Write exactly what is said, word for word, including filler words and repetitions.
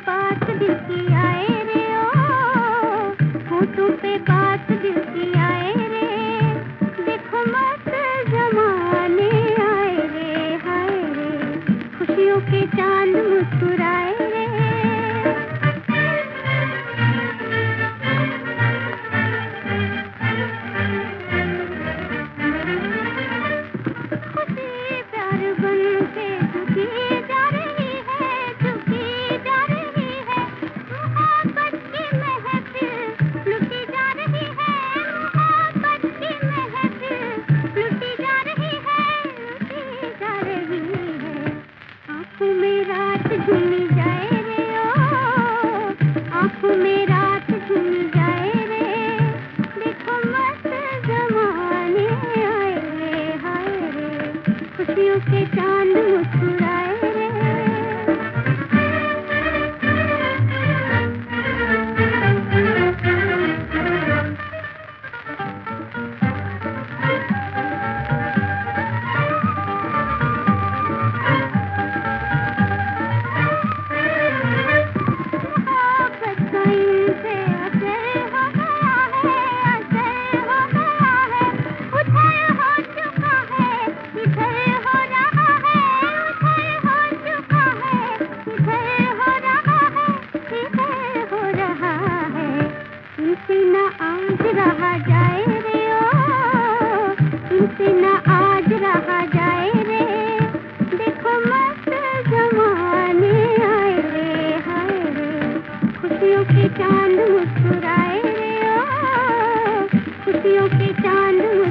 बात दिल की आए रे ओ, होठों पे बात दिल की आए रे, देखो मस्त जमाने आए रे, हाय रे खुशियों के चांद मुस्कुराए रे। खुशी प्यार बन के झुकी जा रही है, झुकी जा रही है, मोहब्बत की महफिल लुटी जा रही है, मोहब्बत की महफिल लुटी जा रही है, लुटी जा रही है। आँखों में रात झूमी जाए रे ओ, आँखों में रात झूमी जाए रे, देखो मस्त जमाने आए रे, हाय रे खुशियों के चांद मुस्कुराए रे। मोहब्बत का इनसे असर हो गया है, असर हो गया है, उधर हो चुका है, इधर हो रहा है, उधर हो चुका है, इधर हो रहा है, इधर हो रहा है। इनसे न आज रहा जाए रे ओ, इनसे न आज रहा जाए रे, देखो मस्त जमाने आए रे, हाय रे खुशियों के चांद मुस्कुराए रे ओ, खुशियों के चांद